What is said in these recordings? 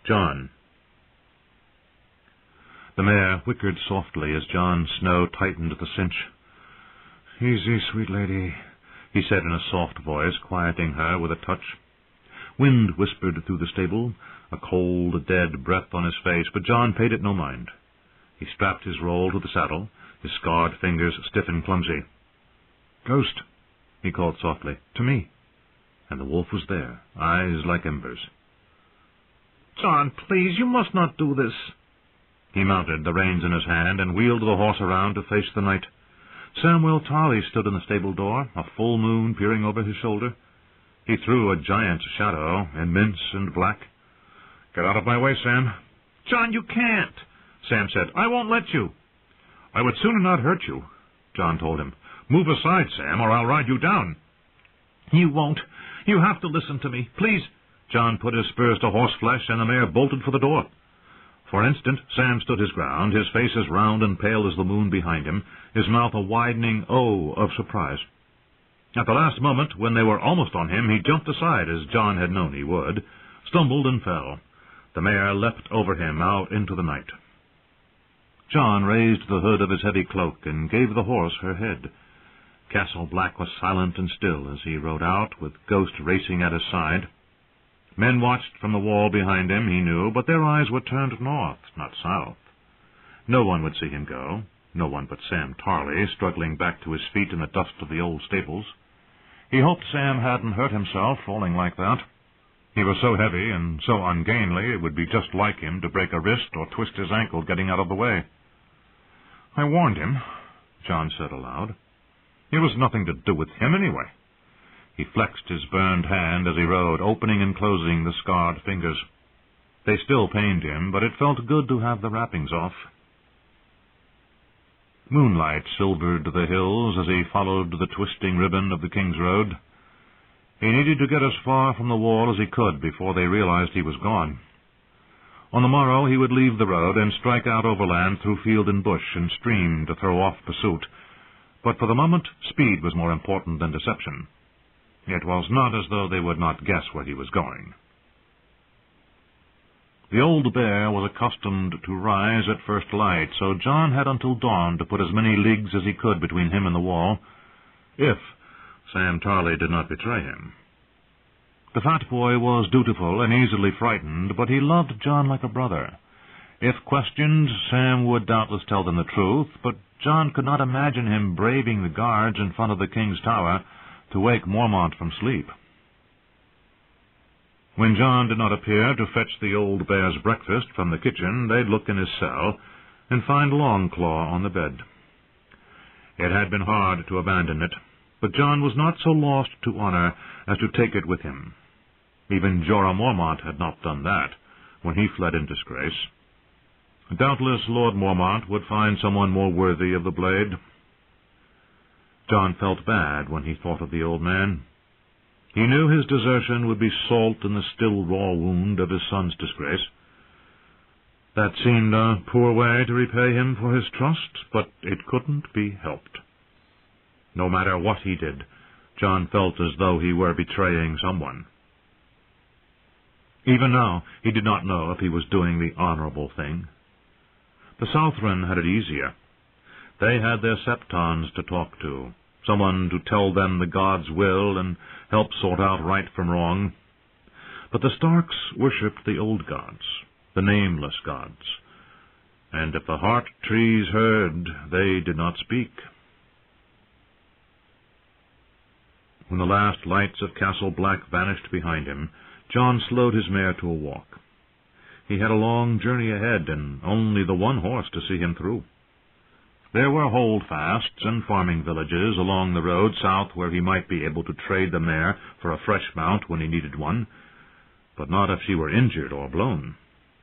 John. The mare whickered softly as John Snow tightened the cinch. "Easy, sweet lady," he said in a soft voice, quieting her with a touch. Wind whispered through the stable, a cold, dead breath on his face, but John paid it no mind. He strapped his roll to the saddle, his scarred fingers stiff and clumsy. "Ghost," he called softly, "to me." And the wolf was there, eyes like embers. "John, please, you must not do this." He mounted, the reins in his hand, and wheeled the horse around to face the night. Samuel Tarley stood in the stable door, a full moon peering over his shoulder. He threw a giant's shadow, immense and black. "Get out of my way, Sam." "John, you can't," Sam said. "I won't let you." "I would sooner not hurt you," John told him. "Move aside, Sam, or I'll ride you down." "You won't. You have to listen to me. Please." John put his spurs to horseflesh, and the mare bolted for the door. For an instant, Sam stood his ground, his face as round and pale as the moon behind him, his mouth a widening O of surprise. At the last moment, when they were almost on him, he jumped aside, as John had known he would, stumbled and fell. The mare leapt over him out into the night. John raised the hood of his heavy cloak and gave the horse her head. Castle Black was silent and still as he rode out, with Ghost racing at his side. Men watched from the wall behind him, he knew, but their eyes were turned north, not south. No one would see him go, no one but Sam Tarley, struggling back to his feet in the dust of the old stables. He hoped Sam hadn't hurt himself falling like that. He was so heavy and so ungainly it would be just like him to break a wrist or twist his ankle getting out of the way. "I warned him," John said aloud. "It was nothing to do with him anyway." He flexed his burned hand as he rode, opening and closing the scarred fingers. They still pained him, but it felt good to have the wrappings off. Moonlight silvered the hills as he followed the twisting ribbon of the King's Road. He needed to get as far from the wall as he could before they realized he was gone. On the morrow he would leave the road and strike out overland through field and bush and stream to throw off pursuit. But for the moment, speed was more important than deception. It was not as though they would not guess where he was going. The old bear was accustomed to rise at first light, so John had until dawn to put as many leagues as he could between him and the wall, if Sam Tarley did not betray him. The fat boy was dutiful and easily frightened, but he loved John like a brother. If questioned, Sam would doubtless tell them the truth, but John could not imagine him braving the guards in front of the King's Tower to wake Mormont from sleep. When John did not appear to fetch the old bear's breakfast from the kitchen, they'd look in his cell and find Longclaw on the bed. It had been hard to abandon it, but John was not so lost to honor as to take it with him. Even Jorah Mormont had not done that when he fled in disgrace. Doubtless Lord Mormont would find someone more worthy of the blade. John felt bad when he thought of the old man. He knew his desertion would be salt in the still raw wound of his son's disgrace. That seemed a poor way to repay him for his trust, but it couldn't be helped. No matter what he did, John felt as though he were betraying someone. Even now, he did not know if he was doing the honorable thing. The Southron had it easier. They had their septons to talk to, someone to tell them the gods' will and help sort out right from wrong. But the Starks worshipped the old gods, the nameless gods, and if the heart trees heard, they did not speak. When the last lights of Castle Black vanished behind him, John slowed his mare to a walk. He had a long journey ahead, and only the one horse to see him through. There were holdfasts and farming villages along the road south where he might be able to trade the mare for a fresh mount when he needed one, but not if she were injured or blown.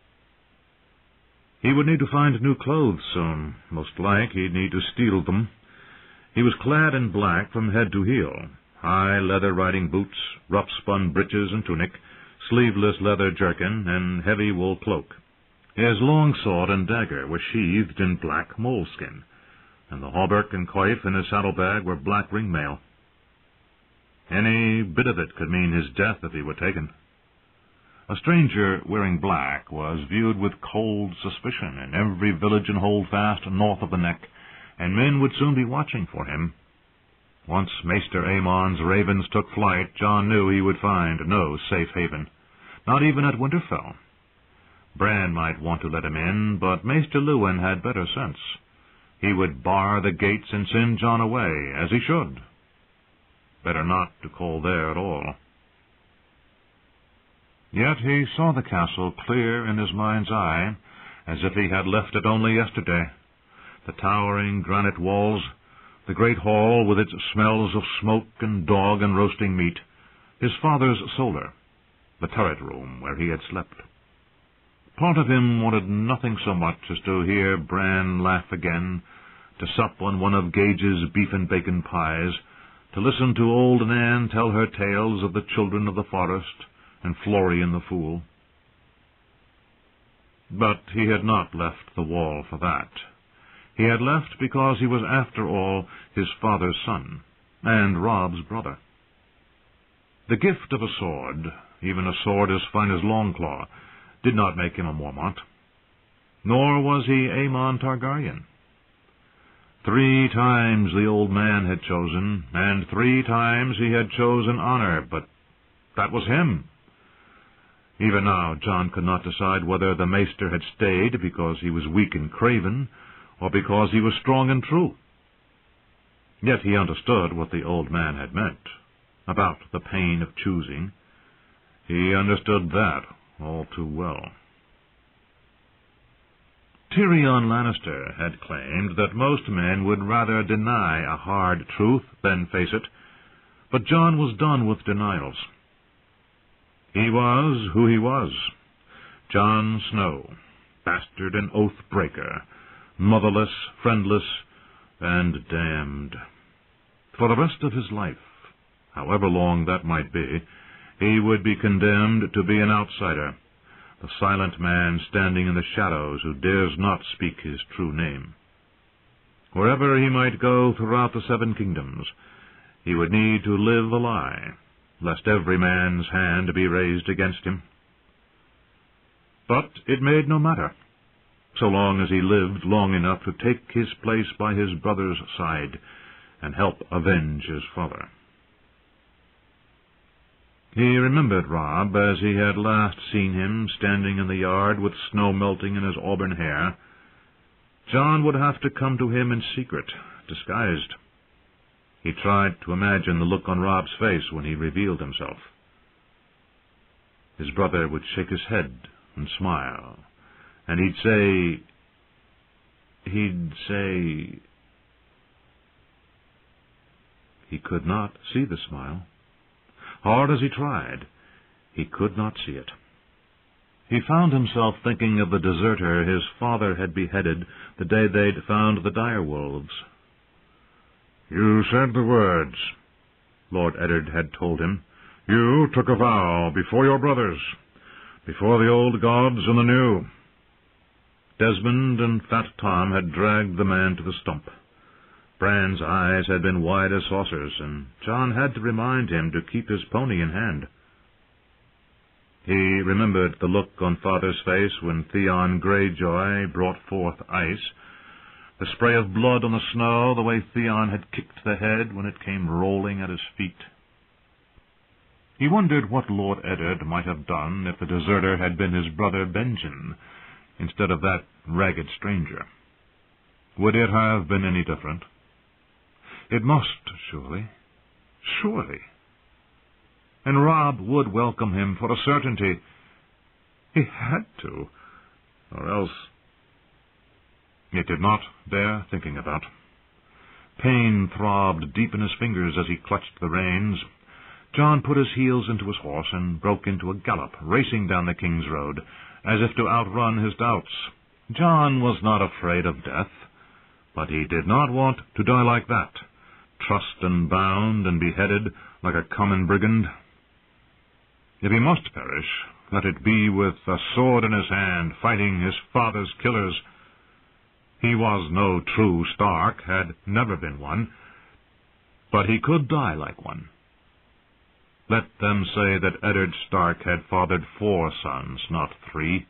He would need to find new clothes soon. Most like he'd need to steal them. He was clad in black from head to heel, high leather riding boots, rough-spun breeches and tunic, sleeveless leather jerkin, and heavy wool cloak. His long sword and dagger were sheathed in black moleskin, and the hauberk and coif in his saddlebag were black ringmail. Any bit of it could mean his death if he were taken. A stranger wearing black was viewed with cold suspicion in every village and holdfast north of the Neck, and men would soon be watching for him. Once Maester Aemon's ravens took flight, John knew he would find no safe haven, not even at Winterfell. Bran might want to let him in, but Maester Luwin had better sense. He would bar the gates and send John away, as he should. Better not to call there at all. Yet he saw the castle clear in his mind's eye, as if he had left it only yesterday. The towering granite walls, the great hall with its smells of smoke and dog and roasting meat, his father's solar, the turret room where he had slept. Part of him wanted nothing so much as to hear Bran laugh again, to sup on one of Gage's beef and bacon pies, to listen to old Nan tell her tales of the children of the forest and Florian the Fool. But he had not left the wall for that. He had left because he was, after all, his father's son, and Robb's brother. The gift of a sword, even a sword as fine as Longclaw, did not make him a Mormont. Nor was he Aemon Targaryen. 3 times the old man had chosen, and 3 times he had chosen honor, but that was him. Even now John could not decide whether the maester had stayed because he was weak and craven, or because he was strong and true. Yet he understood what the old man had meant, about the pain of choosing. He understood that all too well. Tyrion Lannister had claimed that most men would rather deny a hard truth than face it, but John was done with denials. He was who he was, Jon Snow, bastard and oath-breaker, motherless, friendless, and damned. For the rest of his life, however long that might be, he would be condemned to be an outsider, the silent man standing in the shadows who dares not speak his true name. Wherever he might go throughout the 7 kingdoms, he would need to live a lie, lest every man's hand be raised against him. But it made no matter, so long as he lived long enough to take his place by his brother's side and help avenge his father. He remembered Robb as he had last seen him, standing in the yard with snow melting in his auburn hair. John would have to come to him in secret, disguised. He tried to imagine the look on Robb's face when he revealed himself. His brother would shake his head and smile, and he'd say... He could not see the smile. Hard as he tried, he could not see it. He found himself thinking of the deserter his father had beheaded the day they'd found the direwolves. "You said the words," Lord Eddard had told him. "You took a vow before your brothers, before the old gods and the new." Desmond and Fat Tom had dragged the man to the stump. Bran's eyes had been wide as saucers, and John had to remind him to keep his pony in hand. He remembered the look on Father's face when Theon Greyjoy brought forth ice, the spray of blood on the snow, the way Theon had kicked the head when it came rolling at his feet. He wondered what Lord Eddard might have done if the deserter had been his brother Benjen, instead of that ragged stranger. Would it have been any different? It must, surely. Surely. And Robb would welcome him for a certainty. He had to, or else... It did not bear thinking about. Pain throbbed deep in his fingers as he clutched the reins. John put his heels into his horse and broke into a gallop, racing down the King's Road, as if to outrun his doubts. John was not afraid of death, but he did not want to die like that, trussed and bound and beheaded like a common brigand. If he must perish, let it be with a sword in his hand, fighting his father's killers. He was no true Stark, had never been one, but he could die like one. Let them say that Eddard Stark had fathered 4 sons, not 3.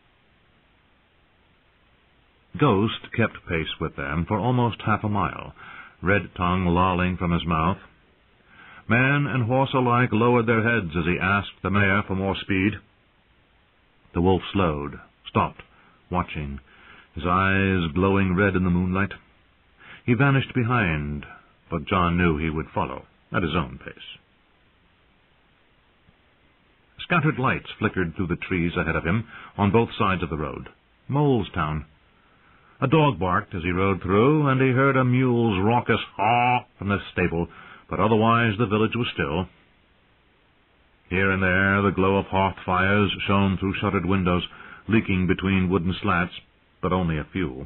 Ghost kept pace with them for almost half a mile, red tongue lolling from his mouth. Man and horse alike lowered their heads as he asked the mare for more speed. The wolf slowed, stopped, watching, his eyes glowing red in the moonlight. He vanished behind, but John knew he would follow, at his own pace. Scattered lights flickered through the trees ahead of him, on both sides of the road. Molestown. A dog barked as he rode through, and he heard a mule's raucous haw from the stable, but otherwise the village was still. Here and there the glow of hearth fires shone through shuttered windows, leaking between wooden slats, but only a few.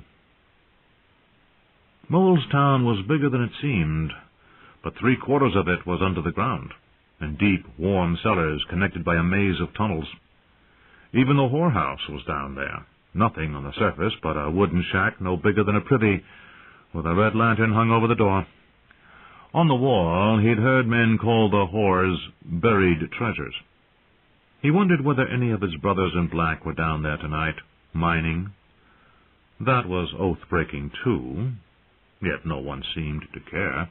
Molestown was bigger than it seemed, but 3/4 of it was under the ground, and deep, warm cellars connected by a maze of tunnels. Even the whorehouse was down there, nothing on the surface but a wooden shack no bigger than a privy, with a red lantern hung over the door. On the wall he'd heard men call the whores buried treasures. He wondered whether any of his brothers in black were down there tonight, mining. That was oath-breaking, too, yet no one seemed to care.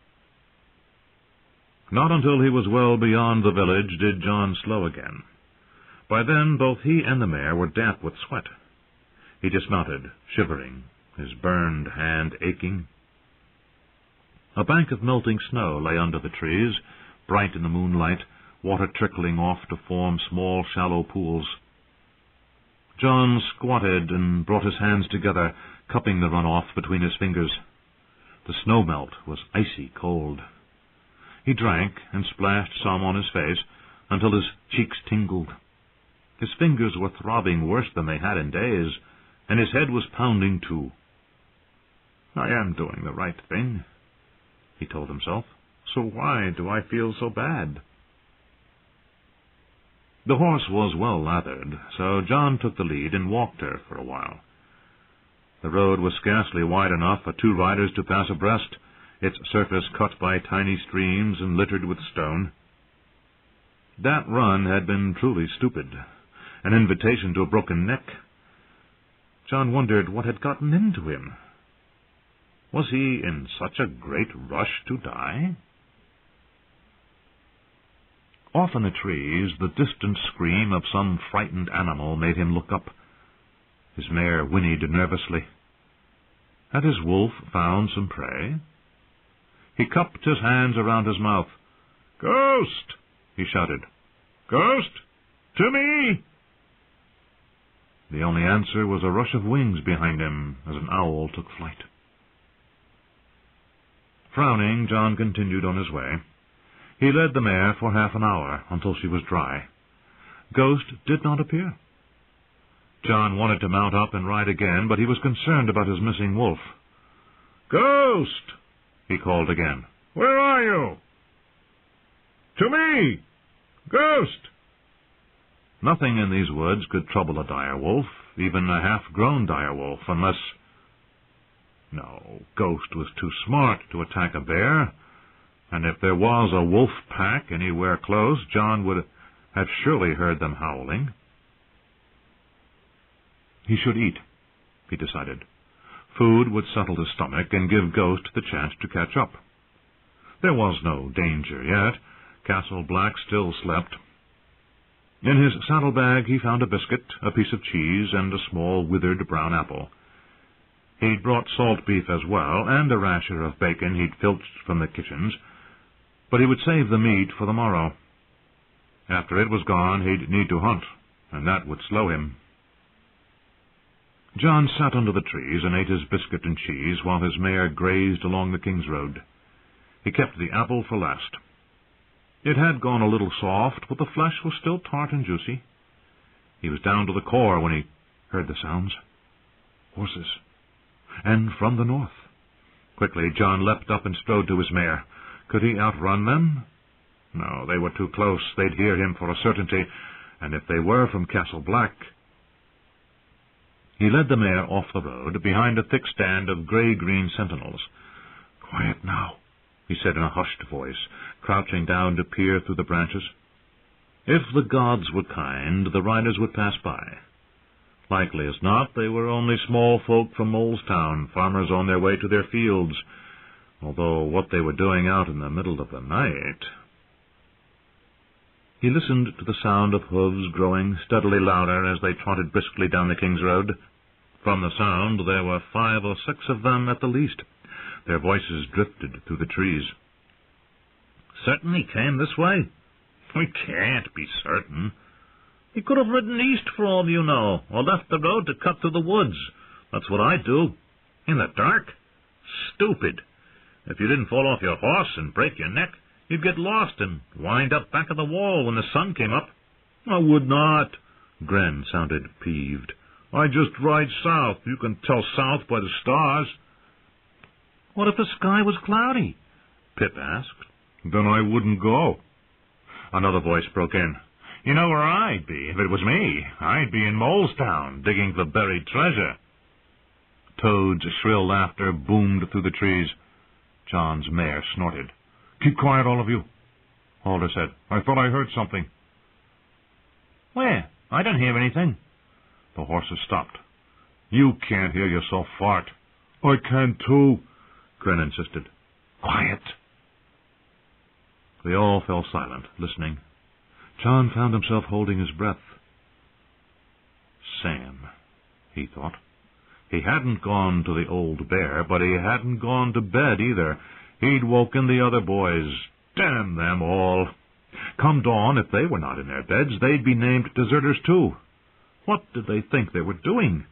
Not until he was well beyond the village did John slow again. By then both he and the mare were damp with sweat. He dismounted, shivering, his burned hand aching. A bank of melting snow lay under the trees, bright in the moonlight, water trickling off to form small, shallow pools. John squatted and brought his hands together, cupping the runoff between his fingers. The snowmelt was icy cold. He drank and splashed some on his face until his cheeks tingled. His fingers were throbbing worse than they had in days, and his head was pounding too. "I am doing the right thing," he told himself. "So why do I feel so bad?" The horse was well lathered, so John took the lead and walked her for a while. The road was scarcely wide enough for 2 riders to pass abreast, its surface cut by tiny streams and littered with stone. That run had been truly stupid, an invitation to a broken neck. John wondered what had gotten into him. Was he in such a great rush to die? Off in the trees, the distant scream of some frightened animal made him look up. His mare whinnied nervously. Had his wolf found some prey? He cupped his hands around his mouth. "Ghost!" he shouted. "Ghost! To me!" The only answer was a rush of wings behind him as an owl took flight. Frowning, John continued on his way. He led the mare for half an hour, until she was dry. Ghost did not appear. John wanted to mount up and ride again, but he was concerned about his missing wolf. "Ghost!" he called again. "Where are you?" "To me! Ghost!" Nothing in these woods could trouble a dire wolf, even a half-grown dire wolf, unless... No, Ghost was too smart to attack a bear, and if there was a wolf pack anywhere close, John would have surely heard them howling. He should eat, he decided. Food would settle his stomach and give Ghost the chance to catch up. There was no danger yet. Castle Black still slept. In his saddlebag he found a biscuit, a piece of cheese, and a small withered brown apple. He'd brought salt beef as well, and a rasher of bacon he'd filched from the kitchens, but he would save the meat for the morrow. After it was gone, he'd need to hunt, and that would slow him. John sat under the trees and ate his biscuit and cheese while his mare grazed along the King's Road. He kept the apple for last. It had gone a little soft, but the flesh was still tart and juicy. He was down to the core when he heard the sounds. Horses. And from the north. Quickly, John leapt up and strode to his mare. Could he outrun them? No, they were too close. They'd hear him for a certainty, and if they were from Castle Black... He led the mare off the road, behind a thick stand of gray-green sentinels. Quiet now, he said in a hushed voice, crouching down to peer through the branches. If the gods were kind, the riders would pass by. Likely as not, they were only small folk from Molestown, farmers on their way to their fields, although what they were doing out in the middle of the night... He listened to the sound of hooves growing steadily louder as they trotted briskly down the King's Road. From the sound, there were 5 or 6 of them at the least. Their voices drifted through the trees. "Certainly came this way." "We can't be certain." "He could have ridden east for all you know, or left the road to cut through the woods. That's what I'd do." "In the dark? Stupid. If you didn't fall off your horse and break your neck, you'd get lost and wind up back of the wall when the sun came up." "I would not." Gren sounded peeved. "I just ride south. You can tell south by the stars." "What if the sky was cloudy?" Pip asked. "Then I wouldn't go." Another voice broke in. "You know where I'd be if it was me? I'd be in Molestown, digging for buried treasure." Toad's shrill laughter boomed through the trees. John's mare snorted. "Keep quiet, all of you," Halder said. "I thought I heard something." "Where? I don't hear anything." The horses stopped. "You can't hear yourself fart." "I can too," Gren insisted. "Quiet." They all fell silent, listening. John found himself holding his breath. Sam, he thought. He hadn't gone to the old bear, but he hadn't gone to bed either. He'd woken the other boys. Damn them all. Come dawn, if they were not in their beds, they'd be named deserters too. What did they think they were doing?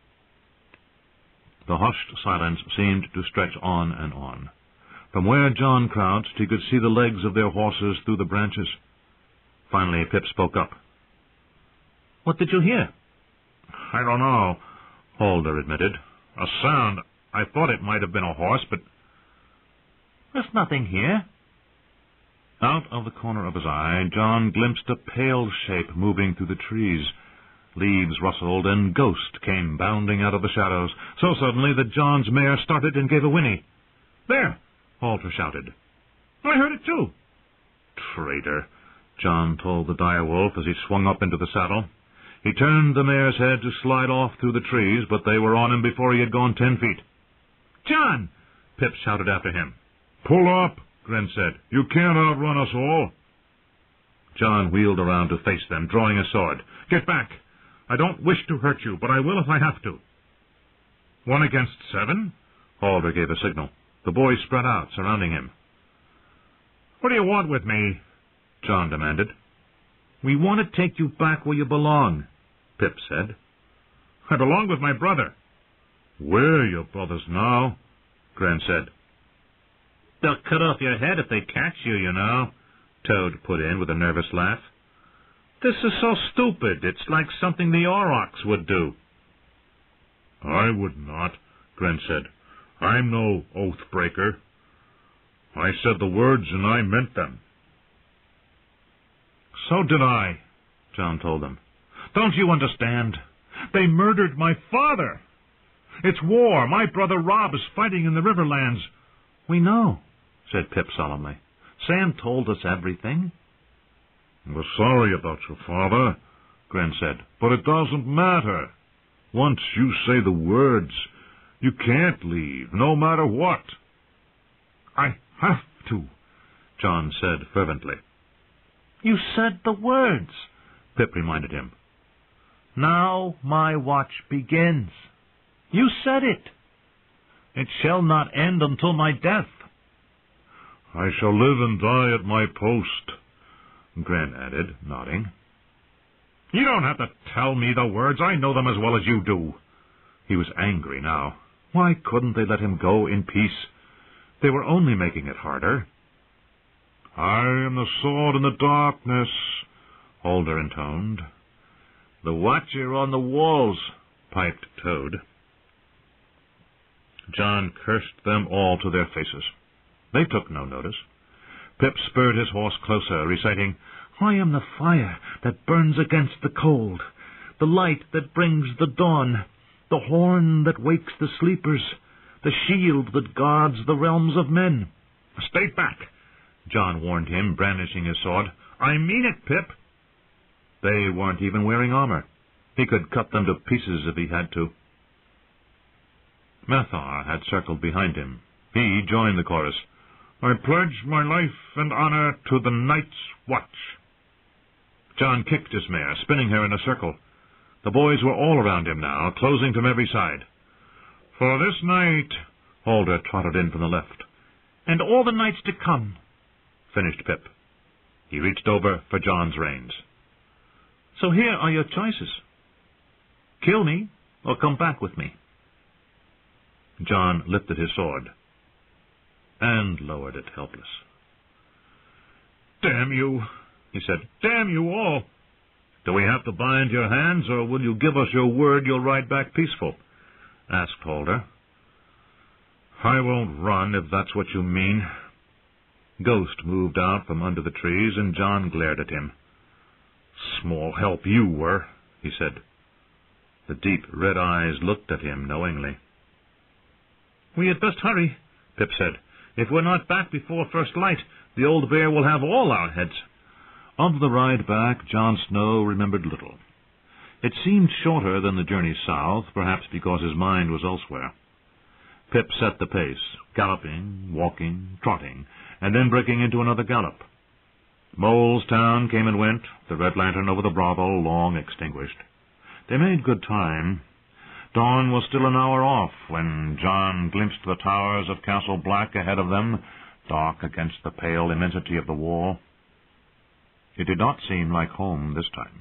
The hushed silence seemed to stretch on and on. From where John crouched, he could see the legs of their horses through the branches. Finally, Pip spoke up. "What did you hear?" "I don't know," Halder admitted. "A sound. I thought it might have been a horse, but..." "There's nothing here." Out of the corner of his eye, John glimpsed a pale shape moving through the trees. Leaves rustled, and Ghost came bounding out of the shadows, so suddenly that John's mare started and gave a whinny. "There!" Halder shouted. "I heard it too." "Traitor," John told the direwolf as he swung up into the saddle. He turned the mare's head to slide off through the trees, but they were on him before he had gone 10 feet. "John!" Pip shouted after him. "Pull up," Gren said. "You can't outrun us all." John wheeled around to face them, drawing a sword. "Get back. I don't wish to hurt you, but I will if I have to." 1 against 7? Halder gave a signal. The boys spread out, surrounding him. "What do you want with me?" John demanded. "We want to take you back where you belong," Pip said. "I belong with my brother." "We're your brothers now," Gren said. "They'll cut off your head if they catch you, you know," Toad put in with a nervous laugh. "This is so stupid. It's like something the Aurochs would do." "I would not," Gren said. "I'm no oath-breaker. I said the words and I meant them." "So did I," John told them. "Don't you understand? They murdered my father. It's war. My brother Rob is fighting in the Riverlands." "We know," said Pip solemnly. "Sam told us everything." "We're sorry about your father," Gren said, "but it doesn't matter. Once you say the words, you can't leave, no matter what." "I have to," John said fervently. "You said the words," Pip reminded him. "Now my watch begins. You said it. It shall not end until my death." "I shall live and die at my post," Gren added, nodding. "You don't have to tell me the words. I know them as well as you do." He was angry now. Why couldn't they let him go in peace? They were only making it harder. "I am the sword in the darkness," Halder intoned. "The watcher on the walls," piped Toad. John cursed them all to their faces. They took no notice. Pip spurred his horse closer, reciting, "I am the fire that burns against the cold, the light that brings the dawn, the horn that wakes the sleepers, the shield that guards the realms of men. Stay back, John warned him, brandishing his sword. I mean it, Pip. They weren't even wearing armor. He could cut them to pieces if he had to. Mathar had circled behind him. He joined the chorus. I pledge my life and honor to the Night's Watch. John kicked his mare, spinning her in a circle. The boys were all around him now, closing from every side. For this night, Halder trotted in from the left. And all the nights to come, finished Pip. He reached over for John's reins. So here are your choices. Kill me, or come back with me. John lifted his sword and lowered it helpless. Damn you, he said. Damn you all. Do we have to bind your hands, or will you give us your word you'll ride back peaceful? Asked Halder. I won't run, if that's what you mean. Ghost moved out from under the trees, and John glared at him. Small help you were, he said. The deep red eyes looked at him knowingly. We had best hurry, Pip said. If we're not back before first light, the old bear will have all our heads. Of the ride back, John Snow remembered little. It seemed shorter than the journey south, perhaps because his mind was elsewhere. Pip set the pace, galloping, walking, trotting, and then breaking into another gallop. Mole's Town came and went, the red lantern over the brothel long extinguished. They made good time. Dawn was still an hour off when John glimpsed the towers of Castle Black ahead of them, dark against the pale immensity of the wall. It did not seem like home this time.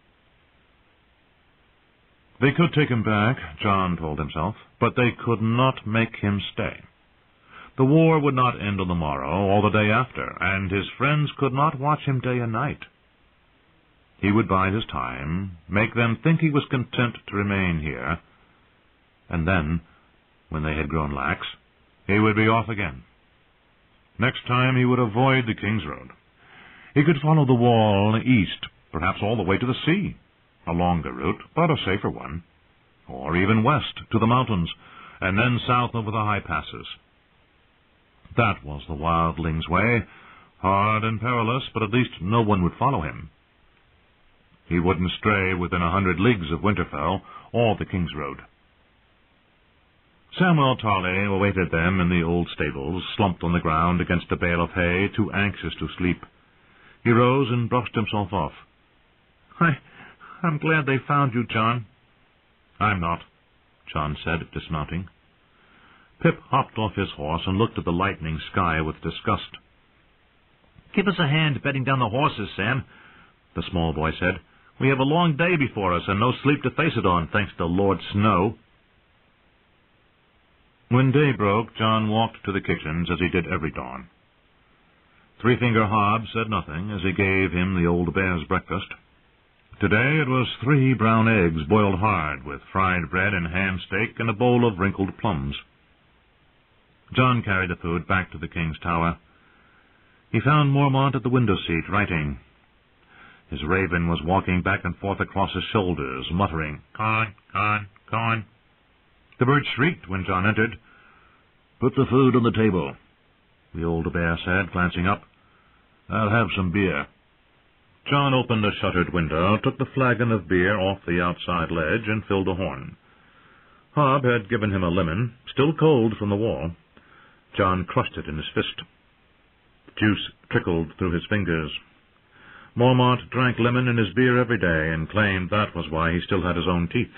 They could take him back, John told himself, but they could not make him stay. The war would not end on the morrow or the day after, and his friends could not watch him day and night. He would bide his time, make them think he was content to remain here, and then, when they had grown lax, he would be off again. Next time he would avoid the King's Road. He could follow the wall east, perhaps all the way to the sea, a longer route, but a safer one, or even west to the mountains, and then south over the high passes. That was the wildling's way, hard and perilous, but at least no one would follow him. He wouldn't stray within 100 leagues of Winterfell or the King's Road. Samuel Tarley awaited them in the old stables, slumped on the ground against a bale of hay, too anxious to sleep. He rose and brushed himself off. I'm glad they found you, John. I'm not, John said, dismounting. Pip hopped off his horse and looked at the lightening sky with disgust. Give us a hand bedding down the horses, Sam, the small boy said. We have a long day before us and no sleep to face it on, thanks to Lord Snow. When day broke, John walked to the kitchens as he did every dawn. Three-Finger Hobbs said nothing as he gave him the old bear's breakfast. Today it was 3 brown eggs boiled hard with fried bread and ham steak and a bowl of wrinkled plums. John carried the food back to the King's Tower. He found Mormont at the window seat, writing. His raven was walking back and forth across his shoulders, muttering, "Con, con, con." The bird shrieked when John entered. "Put the food on the table," the old bear said, glancing up. "I'll have some beer." John opened a shuttered window, took the flagon of beer off the outside ledge, and filled a horn. Hobb had given him a lemon, still cold from the wall. John crushed it in his fist. The juice trickled through his fingers. Mormont drank lemon in his beer every day, and claimed that was why he still had his own teeth.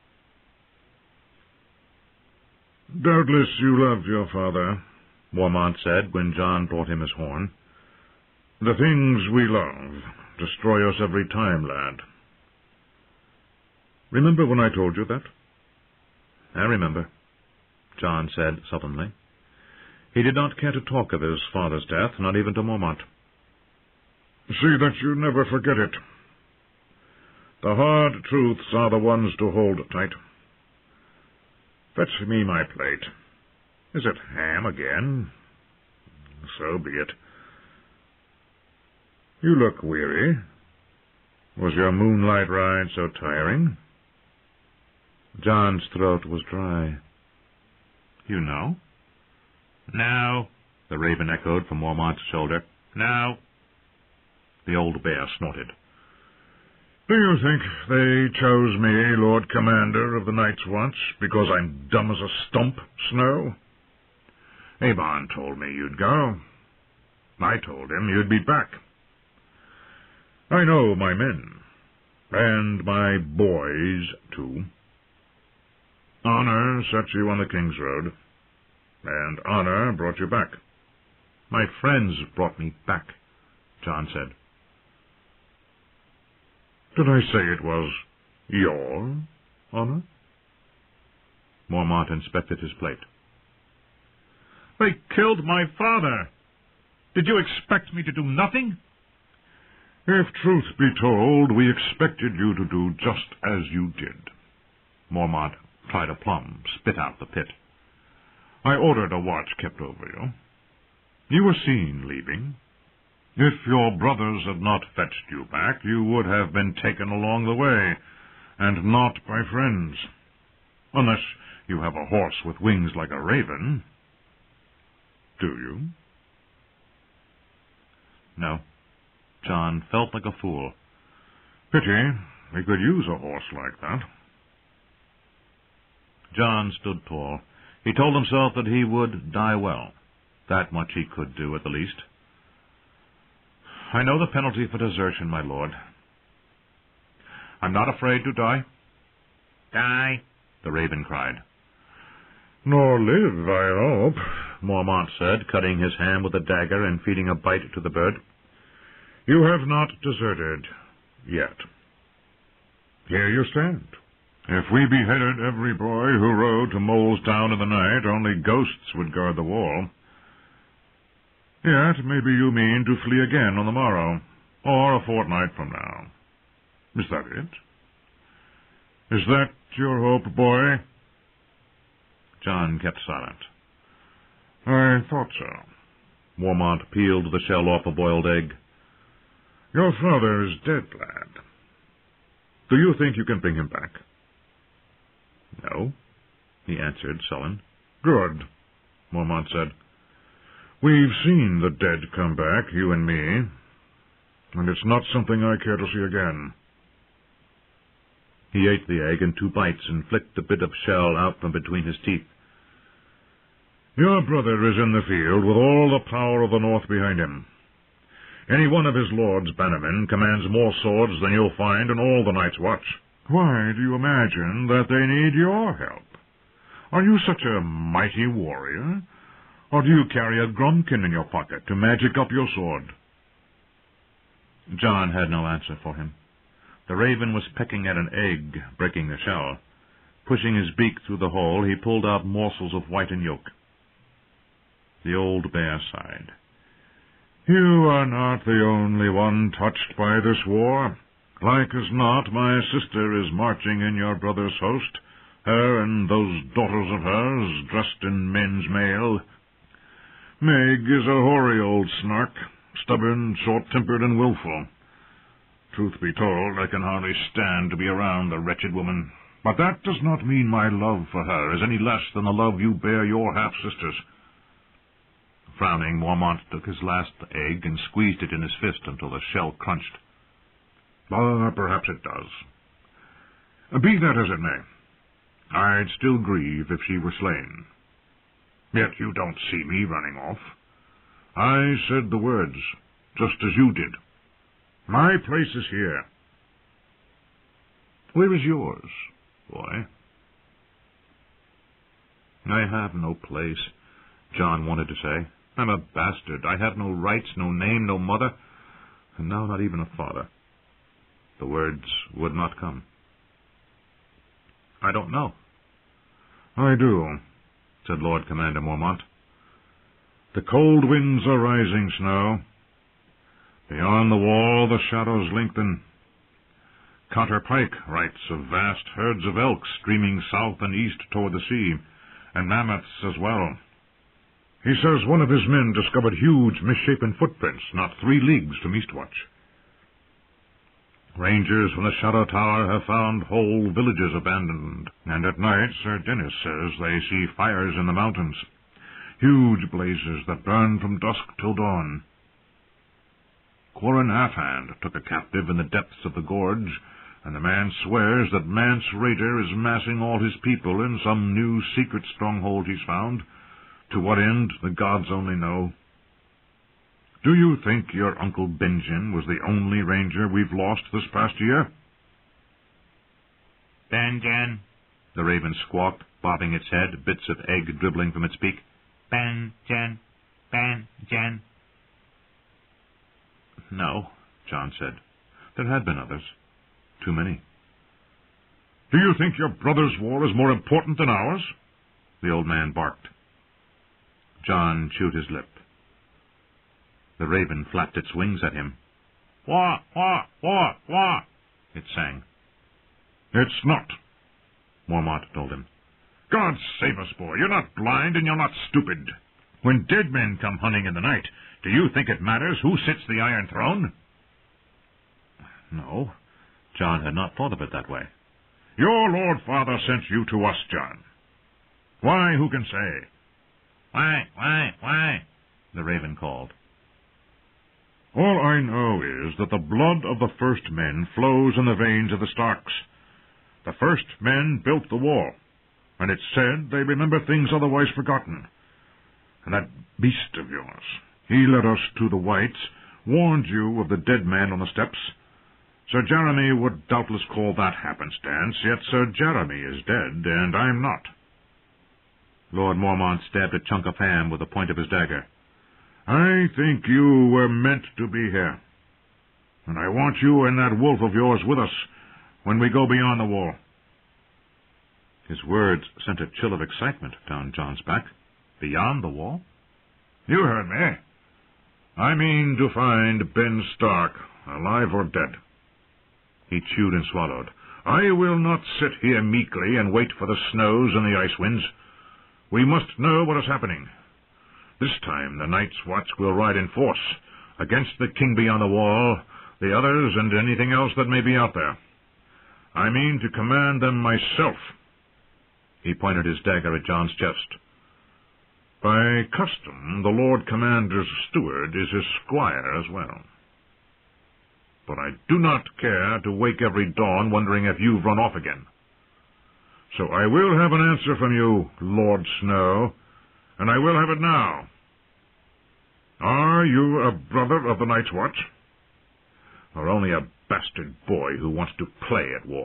"Doubtless you loved your father," Mormont said when John brought him his horn. "The things we love destroy us every time, lad. Remember when I told you that?" "I remember," John said sullenly. He did not care to talk of his father's death, not even to Mormont. "See that you never forget it. The hard truths are the ones to hold tight. Fetch me my plate. Is it ham again? So be it. You look weary. Was your moonlight ride so tiring?" John's throat was dry. "You know?" "No," the raven echoed from Mormont's shoulder. "No." The old bear snorted. "Do you think they chose me Lord Commander of the Night's Watch because I'm dumb as a stump, Snow? Avon told me you'd go. I told him you'd be back. I know my men, and my boys, too. Honor set you on the King's Road, and honor brought you back." "My friends brought me back," John said. "Did I say it was your honor?" Mormont inspected his plate. "They killed my father. Did you expect me to do nothing?" "If truth be told, we expected you to do just as you did." Mormont tried a plum, spit out the pit. "I ordered a watch kept over you. You were seen leaving. If your brothers had not fetched you back, you would have been taken along the way, and not by friends. Unless you have a horse with wings like a raven. Do you?" No. John felt like a fool. "Pity. We could use a horse like that." John stood tall. He told himself that he would die well. That much he could do, at the least. "I know the penalty for desertion, my lord. I'm not afraid to die." "Die," the raven cried. "Nor live, I hope," Mormont said, cutting his hand with a dagger and feeding a bite to the bird. "You have not deserted yet. Here you stand. If we beheaded every boy who rode to Molestown in the night, only ghosts would guard the wall. Yet maybe you mean to flee again on the morrow, or a fortnight from now. Is that it? Is that your hope, boy?" John kept silent. "I thought so." Mormont peeled the shell off a boiled egg. "Your father is dead, lad. Do you think you can bring him back?" "No," he answered, sullen. "Good," Mormont said. "We've seen the dead come back, you and me, and it's not something I care to see again." He ate the egg in 2 bites and flicked a bit of shell out from between his teeth. "Your brother is in the field with all the power of the North behind him. Any one of his lord's bannermen commands more swords than you'll find in all the Night's Watch. Why do you imagine that they need your help? Are you such a mighty warrior? Or do you carry a Grumpkin in your pocket to magic up your sword?" John had no answer for him. The raven was pecking at an egg, breaking the shell. Pushing his beak through the hole, he pulled out morsels of whiten yolk. The old bear sighed. "You are not the only one touched by this war. Like as not, my sister is marching in your brother's host, her and those daughters of hers, dressed in men's mail. Meg is a hoary old snark, stubborn, short-tempered, and willful. Truth be told, I can hardly stand to be around the wretched woman. But that does not mean my love for her is any less than the love you bear your half-sisters." Frowning, Mormont took his last egg and squeezed it in his fist until the shell crunched. Perhaps it does. Be that as it may, I'd still grieve if she were slain. Yet you don't see me running off. I said the words, just as you did. My place is here. Where is yours, boy? "I have no place," John wanted to say. "I'm a bastard. I have no rights, no name, no mother, and now not even a father." The words would not come. "I don't know." "I do," said Lord Commander Mormont. "The cold winds are rising, Snow. Beyond the wall the shadows lengthen. Cotter Pike writes of vast herds of elk streaming south and east toward the sea, and mammoths as well. He says one of his men discovered huge, misshapen footprints not 3 leagues from Eastwatch. Rangers from the Shadow Tower have found whole villages abandoned, and at night Sir Dennis says they see fires in the mountains. huge blazes that burn from dusk till dawn. Quarren Halfhand took a captive in the depths of the gorge, and the man swears that Mance Rayder is massing all his people in some new secret stronghold he's found. To what end, the gods only know. Do you think your Uncle Benjen was the only ranger we've lost this past year? Benjen, the raven squawked, bobbing its head, bits of egg dribbling from its beak. Benjen, Benjen. No, John said. There had been others. Too many. Do you think your brother's war is more important than ours? The old man barked. John chewed his lip. The raven flapped its wings at him. Wah, wah, wah, wah, it sang. It's not, Mormont told him. God save us, boy. You're not blind and you're not stupid. When dead men come hunting in the night, do you think it matters who sits the Iron Throne? No, John had not thought of it that way. Your Lord Father sent you to us, John. Why, who can say? Why, the raven called. All I know is that the blood of the first men flows in the veins of the Starks. The first men built the wall, and it's said they remember things otherwise forgotten. And that beast of yours, he led us to the Whites, warned you of the dead man on the steps. Sir Jeremy would doubtless call that happenstance, yet Sir Jeremy is dead, and I'm not. Lord Mormont stabbed a chunk of ham with the point of his dagger. I think you were meant to be here, and I want you and that wolf of yours with us when we go beyond the wall. His words sent a chill of excitement down John's back. Beyond the wall? You heard me. I mean to find Ben Stark, alive or dead. He chewed and swallowed. I will not sit here meekly and wait for the snows and the ice winds. We must know what is happening. This time the Night's Watch will ride in force, against the king beyond the wall, the others, and anything else that may be out there. I mean to command them myself. He pointed his dagger at John's chest. By custom, the Lord Commander's steward is his squire as well. But I do not care to wake every dawn wondering if you've run off again. So I will have an answer from you, Lord Snow, and I will have it now. Are you a brother of the Night's Watch, or only a bastard boy who wants to play at war?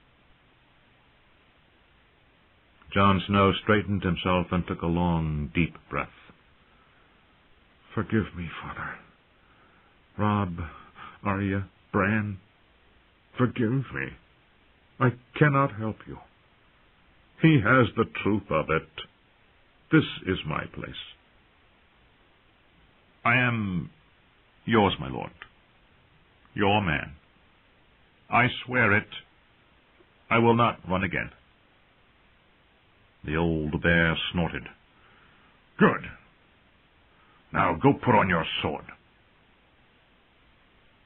John Snow straightened himself and took a long, deep breath. Forgive me, Father. Robb, Arya, Bran, forgive me. I cannot help you. He has the truth of it. This is my place. I am yours, my lord. Your man. I swear it. I will not run again. The old bear snorted. Good. Now go put on your sword.